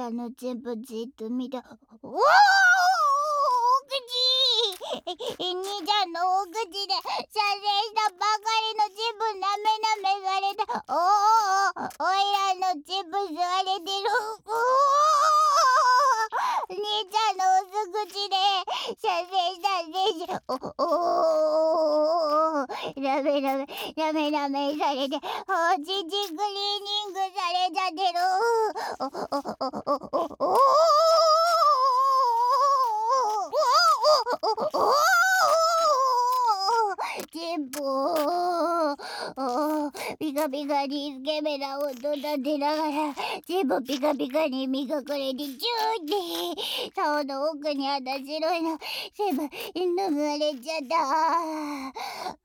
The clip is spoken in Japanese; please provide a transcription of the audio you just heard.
全部じっと見て、おお、お口兄ちゃんのお口で射精したばかりの全部なめなめされた。おお、おいらの全部吸われてる。おお、兄ちゃんのおす口で射精したんでしょ。おお、なめなめなめなめされて、おちちクリーニングされちゃってる。おおおおおおお全部ピカピカにスケベな音立てながら全部ピカピカに磨かれてジューって竿の奥にあった白いの全部脱がれちゃった。